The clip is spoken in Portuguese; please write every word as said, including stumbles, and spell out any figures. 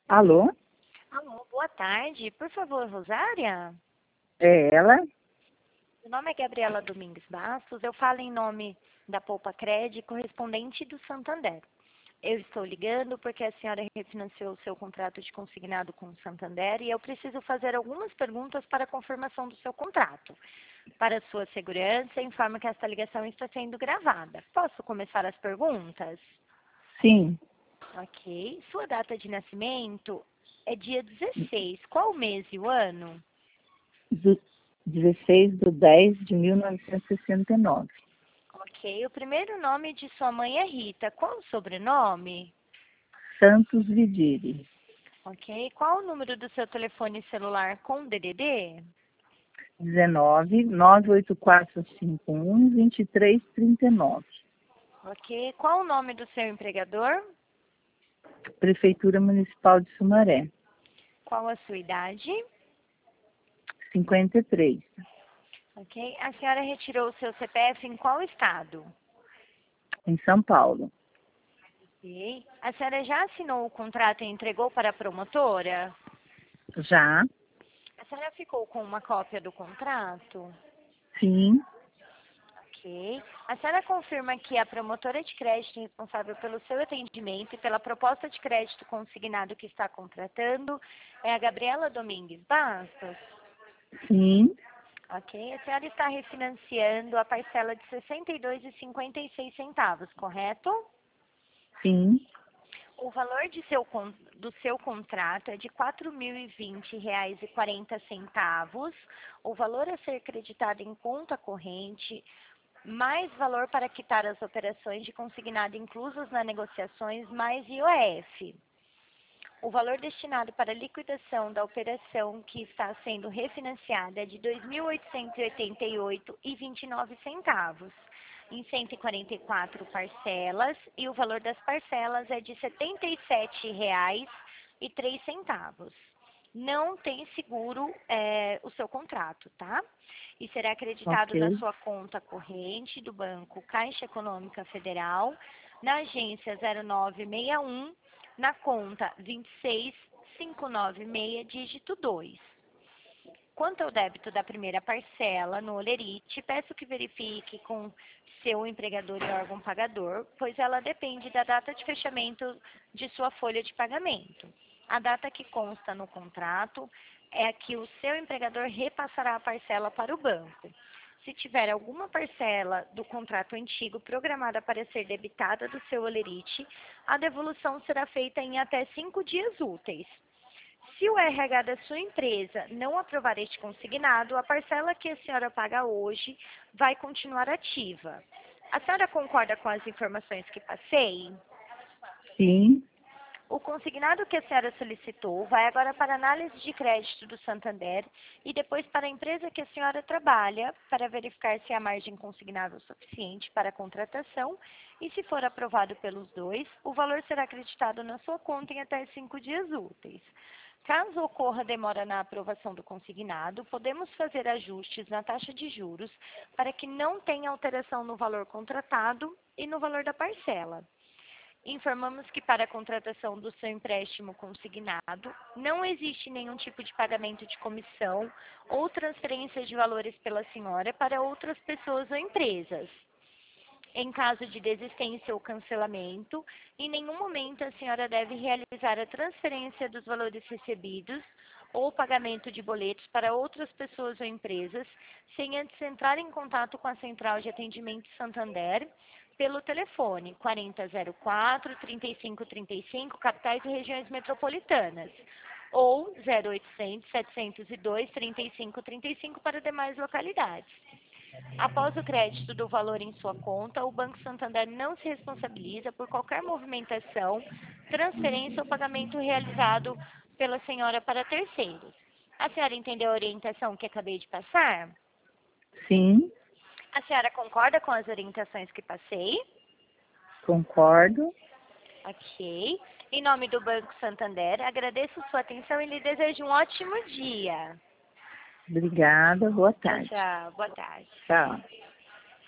Alô? Alô, boa tarde. Por favor, Rosária? É ela? Meu nome é Gabriela Domingues Bastos. Eu falo em nome da Poupa Cred, correspondente do Santander. Eu estou ligando porque a senhora refinanciou o seu contrato de consignado com o Santander e eu preciso fazer algumas perguntas para a confirmação do seu contrato. Para sua segurança, informo que esta ligação está sendo gravada. Posso começar as perguntas? Sim, Ok. Sua data de nascimento é dia dezesseis. Qual o mês e o ano? do dezesseis de dez de mil novecentos e sessenta e nove. Ok. O primeiro nome de sua mãe é Rita. Qual o sobrenome? Santos Vidiri. Ok. Qual o número do seu telefone celular com D D D? dezenove, nove oito quatro cinco um, vinte e três trinta e nove. Ok. Qual o nome do seu empregador? Prefeitura Municipal de Sumaré. Qual a sua idade? cinquenta e três. Ok. A senhora retirou o seu C P F em qual estado? Em São Paulo. Ok. A senhora já assinou o contrato e entregou para a promotora? Já? A senhora ficou com uma cópia do contrato? Sim. Ok. A senhora confirma que a promotora de crédito responsável pelo seu atendimento e pela proposta de crédito consignado que está contratando é a Gabriela Domingues Bastos? Sim. Ok. A senhora está refinanciando a parcela de sessenta e dois reais e cinquenta e seis centavos, correto? Sim. O valor de seu, con- do seu contrato é de quatro mil e vinte reais e quarenta centavos. O valor a ser creditado em conta corrente, mais valor para quitar as operações de consignado inclusas nas negociações, mais I O F. O valor destinado para a liquidação da operação que está sendo refinanciada é de dois mil oitocentos e oitenta e oito reais e vinte e nove centavos, em cento e quarenta e quatro parcelas, e o valor das parcelas é de setenta e sete reais e três centavos. Não tem seguro é, o seu contrato, tá? E será acreditado na Ok. sua conta corrente do Banco Caixa Econômica Federal, na agência zero nove seis um, na conta vinte e seis quinhentos e noventa e seis, dígito dois. Quanto ao débito da primeira parcela no Olerite, peço que verifique com seu empregador e órgão pagador, pois ela depende da data de fechamento de sua folha de pagamento. A data que consta no contrato é a que o seu empregador repassará a parcela para o banco. Se tiver alguma parcela do contrato antigo programada para ser debitada do seu Olerite, a devolução será feita em até cinco dias úteis. Se o R H da sua empresa não aprovar este consignado, a parcela que a senhora paga hoje vai continuar ativa. A senhora concorda com as informações que passei? Sim. O consignado que a senhora solicitou vai agora para a análise de crédito do Santander e depois para a empresa que a senhora trabalha para verificar se há margem consignável suficiente para a contratação e, se for aprovado pelos dois, o valor será acreditado na sua conta em até cinco dias úteis. Caso ocorra demora na aprovação do consignado, podemos fazer ajustes na taxa de juros para que não tenha alteração no valor contratado e no valor da parcela. Informamos que para a contratação do seu empréstimo consignado, não existe nenhum tipo de pagamento de comissão ou transferência de valores pela senhora para outras pessoas ou empresas. Em caso de desistência ou cancelamento, em nenhum momento a senhora deve realizar a transferência dos valores recebidos ou pagamento de boletos para outras pessoas ou empresas, sem antes entrar em contato com a Central de Atendimento Santander pelo telefone quarenta zero quatro, trinta e cinco trinta e cinco, capitais e regiões metropolitanas, ou zero oitocentos, setecentos e dois, trinta e cinco trinta e cinco para demais localidades. Após o crédito do valor em sua conta, o Banco Santander não se responsabiliza por qualquer movimentação, transferência ou pagamento realizado pela senhora para terceiros. A senhora entendeu a orientação que acabei de passar? Sim. A senhora concorda com as orientações que passei? Concordo. Ok. Em nome do Banco Santander, agradeço sua atenção e lhe desejo um ótimo dia. Obrigada. Boa Tchau, tarde. tchau. Boa tarde. Tchau.